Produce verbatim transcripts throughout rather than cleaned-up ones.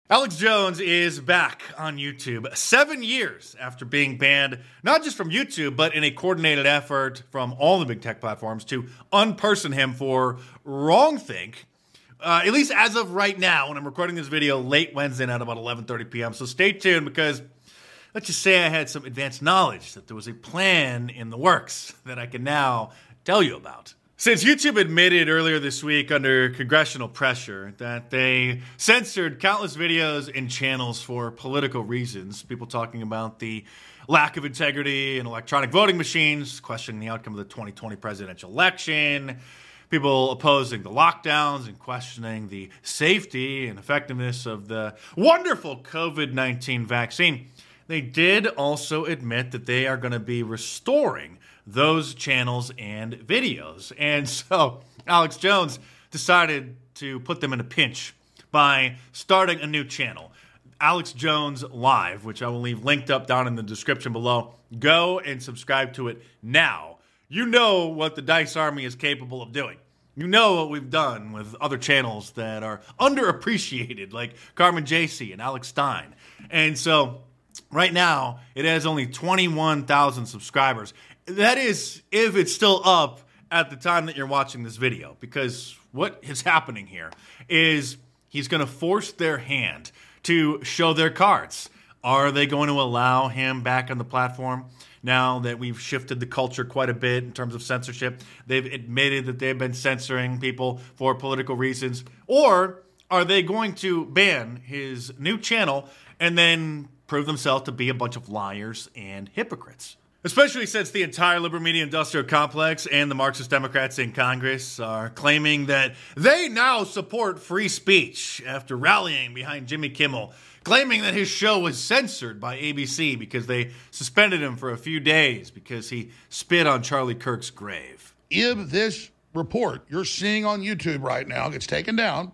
Alex Jones is back on YouTube seven years after being banned, not just from YouTube, but in a coordinated effort from all the big tech platforms to unperson him for wrongthink. Uh, at least as of right now, when I'm recording this video late Wednesday night about eleven thirty p.m. So stay tuned, because let's just say I had some advanced knowledge that there was a plan in the works that I can now tell you about. Since YouTube admitted earlier this week under congressional pressure that they censored countless videos and channels for political reasons, people talking about the lack of integrity in electronic voting machines, questioning the outcome of the twenty twenty presidential election, people opposing the lockdowns and questioning the safety and effectiveness of the wonderful covid nineteen vaccine, they did also admit that they are going to be restoring those channels and videos. And so Alex Jones decided to put them in a pinch by starting a new channel, Alex Jones Live, which I will leave linked up down in the description below. Go and subscribe to it now. You know what the Dice Army is capable of doing. You know what we've done with other channels that are underappreciated, like Carmen J C and Alex Stein. And so right now, it has only twenty-one thousand subscribers. That is, if it's still up at the time that you're watching this video, because what is happening here is he's going to force their hand to show their cards. Are they going to allow him back on the platform now that we've shifted the culture quite a bit in terms of censorship? They've admitted that they've been censoring people for political reasons. Or are they going to ban his new channel and then prove themselves to be a bunch of liars and hypocrites? Especially since the entire liberal media industrial complex and the Marxist Democrats in Congress are claiming that they now support free speech after rallying behind Jimmy Kimmel, claiming that his show was censored by A B C because they suspended him for a few days because he spit on Charlie Kirk's grave. If this report you're seeing on YouTube right now gets taken down,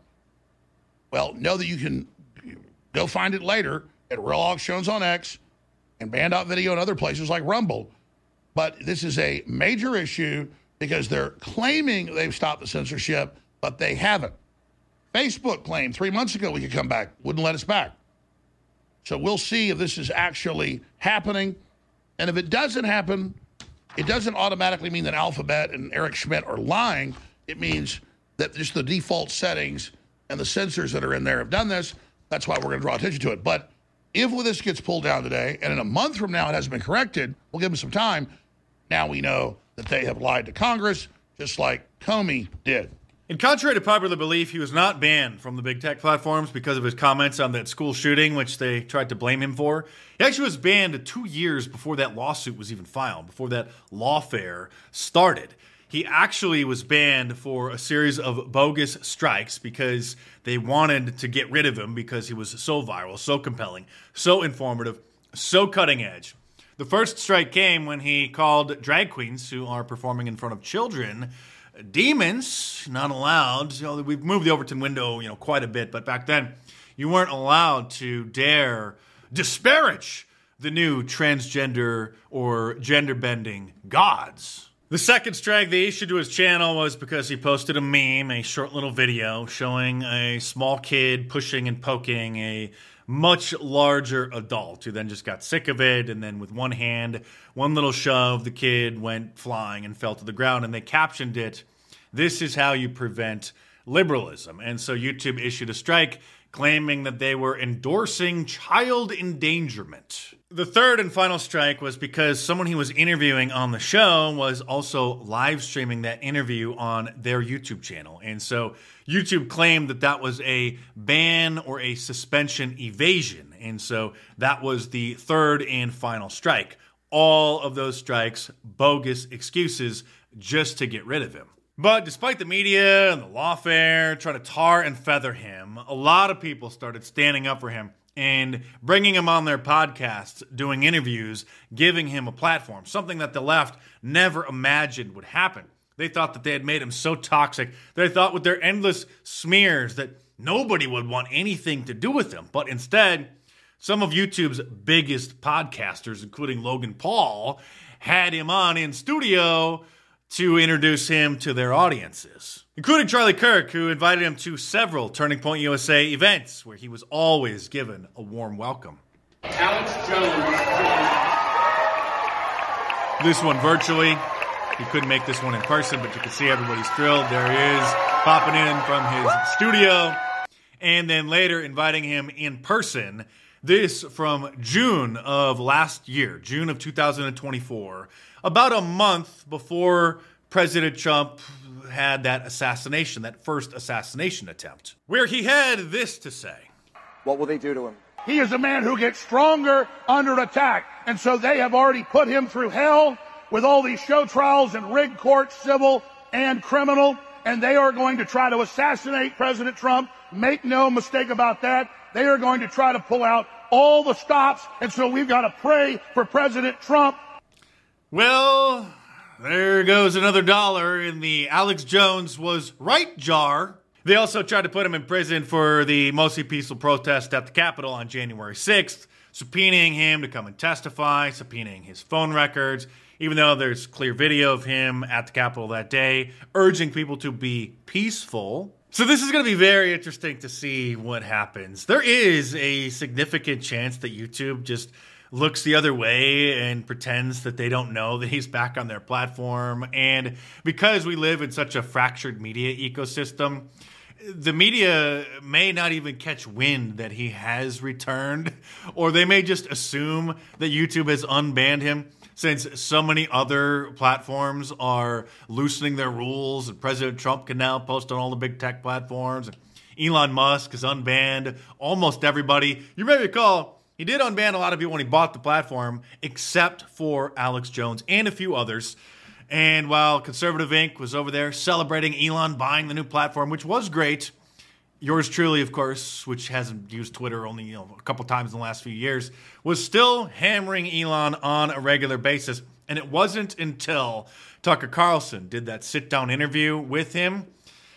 well, know that you can go find it later at Real Alex Jones on X and Band.video and other places like Rumble. But this is a major issue because they're claiming they've stopped the censorship, but they haven't. Facebook claimed three months ago we could come back, wouldn't let us back. So we'll see if this is actually happening. And if it doesn't happen, it doesn't automatically mean that Alphabet and Eric Schmidt are lying. It means that just the default settings and the censors that are in there have done this. That's why we're going to draw attention to it. But if this gets pulled down today, and in a month from now it hasn't been corrected, we'll give them some time. Now we know that they have lied to Congress, just like Comey did. And contrary to popular belief, he was not banned from the big tech platforms because of his comments on that school shooting, which they tried to blame him for. He actually was banned two years before that lawsuit was even filed, before that lawfare started. He actually was banned for a series of bogus strikes because they wanted to get rid of him because he was so viral, so compelling, so informative, so cutting edge. The first strike came when he called drag queens who are performing in front of children demons, not allowed. You know, we've moved the Overton window, you know, quite a bit, but back then you weren't allowed to dare disparage the new transgender or gender-bending gods. The second strike they issued to his channel was because he posted a meme, a short little video showing a small kid pushing and poking a much larger adult who then just got sick of it, and then with one hand, one little shove, the kid went flying and fell to the ground, and they captioned it, "This is how you prevent liberalism." And so YouTube issued a strike claiming that they were endorsing child endangerment. The third and final strike was because someone he was interviewing on the show was also live streaming that interview on their YouTube channel. And so YouTube claimed that that was a ban or a suspension evasion. And so that was the third and final strike. All of those strikes, bogus excuses just to get rid of him. But despite the media and the lawfare trying to tar and feather him, a lot of people started standing up for him and bringing him on their podcasts, doing interviews, giving him a platform, something that the left never imagined would happen. They thought that they had made him so toxic. They thought with their endless smears that nobody would want anything to do with him. But instead, some of YouTube's biggest podcasters, including Logan Paul, had him on in studio to introduce him to their audiences, including Charlie Kirk, who invited him to several Turning Point U S A events where he was always given a warm welcome. Alex Jones. This one virtually. He couldn't make this one in person, but you can see everybody's thrilled. There he is, popping in from his studio. And then later inviting him in person. This from June of last year, June of two thousand twenty-four, about a month before President Trump had that assassination, that first assassination attempt, where he had this to say. What will they do to him? He is a man who gets stronger under attack. And so they have already put him through hell with all these show trials and rigged courts, civil and criminal. And they are going to try to assassinate President Trump. Make no mistake about that. They are going to try to pull out all the stops. And so we've got to pray for President Trump. Well, there goes another dollar in the Alex Jones was right jar. They also tried to put him in prison for the mostly peaceful protest at the Capitol on January sixth, subpoenaing him to come and testify, subpoenaing his phone records, even though there's clear video of him at the Capitol that day, urging people to be peaceful. So this is going to be very interesting to see what happens. There is a significant chance that YouTube just looks the other way and pretends that they don't know that he's back on their platform. And because we live in such a fractured media ecosystem, the media may not even catch wind that he has returned, or they may just assume that YouTube has unbanned him since so many other platforms are loosening their rules and President Trump can now post on all the big tech platforms. Elon Musk has unbanned almost everybody. You may recall, he did unban a lot of people when he bought the platform, except for Alex Jones and a few others. And while Conservative Incorporated was over there celebrating Elon buying the new platform, which was great, yours truly, of course, which hasn't used Twitter only you know a couple times in the last few years, was still hammering Elon on a regular basis. And it wasn't until Tucker Carlson did that sit-down interview with him,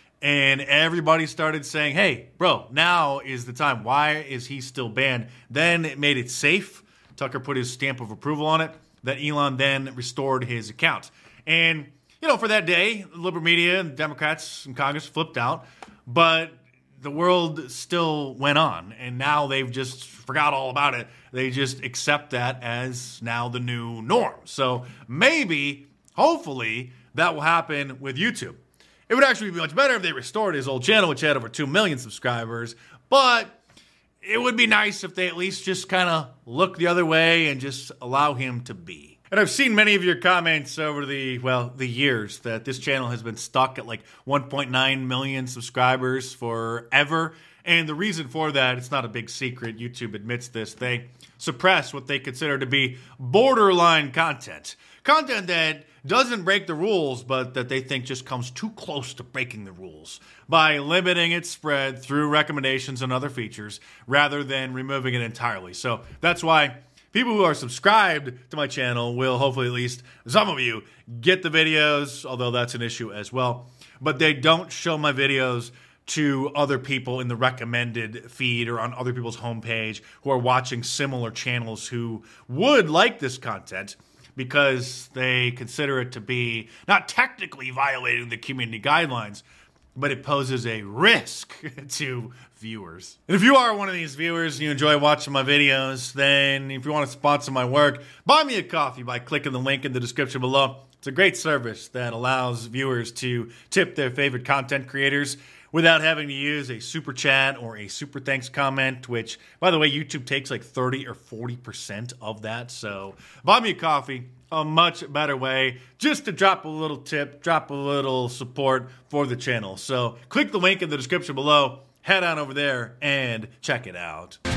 and everybody started saying, hey, bro, now is the time. Why is he still banned? Then it made it safe. Tucker put his stamp of approval on it, that Elon then restored his account. And, you know, for that day, liberal media and Democrats in Congress flipped out, but the world still went on, and now they've just forgot all about it. They just accept that as now the new norm. So maybe, hopefully, that will happen with YouTube. It would actually be much better if they restored his old channel, which had over two million subscribers, but it would be nice if they at least just kind of look the other way and just allow him to be. And I've seen many of your comments over the, well, the years that this channel has been stuck at like one point nine million subscribers forever. And the reason for that, it's not a big secret. YouTube admits this. They suppress what they consider to be borderline content. Content that doesn't break the rules, but that they think just comes too close to breaking the rules by limiting its spread through recommendations and other features rather than removing it entirely. So that's why people who are subscribed to my channel will hopefully, at least some of you, get the videos, although that's an issue as well. But they don't show my videos to other people in the recommended feed or on other people's homepage who are watching similar channels who would like this content because they consider it to be not technically violating the community guidelines, but it poses a risk to viewers. And if you are one of these viewers and you enjoy watching my videos, then if you want to sponsor my work, buy me a coffee by clicking the link in the description below. It's a great service that allows viewers to tip their favorite content creators without having to use a super chat or a super thanks comment, which, by the way, YouTube takes like thirty or forty percent of that. So buy me a coffee, a much better way just to drop a little tip, drop a little support for the channel. So click the link in the description below, head on over there and check it out.